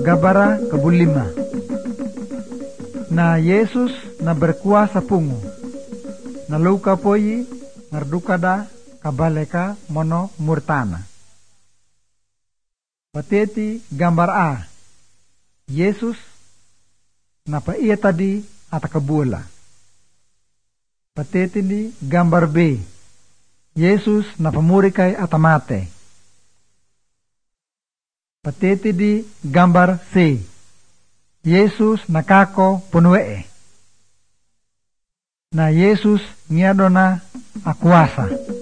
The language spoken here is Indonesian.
Gabara kabulima. Na Yesus na berkuasa pungu. Na luka poyi ngardukada kabaleka mono murtana. Pateti gambar A. Yesus na pa iya tadi ata kabula. Pateti di gambar B. Yesus na pamurikay atamate. Pateti di gambar C. Yesus nakako punuee. Na Yesus ngiado na akuasa.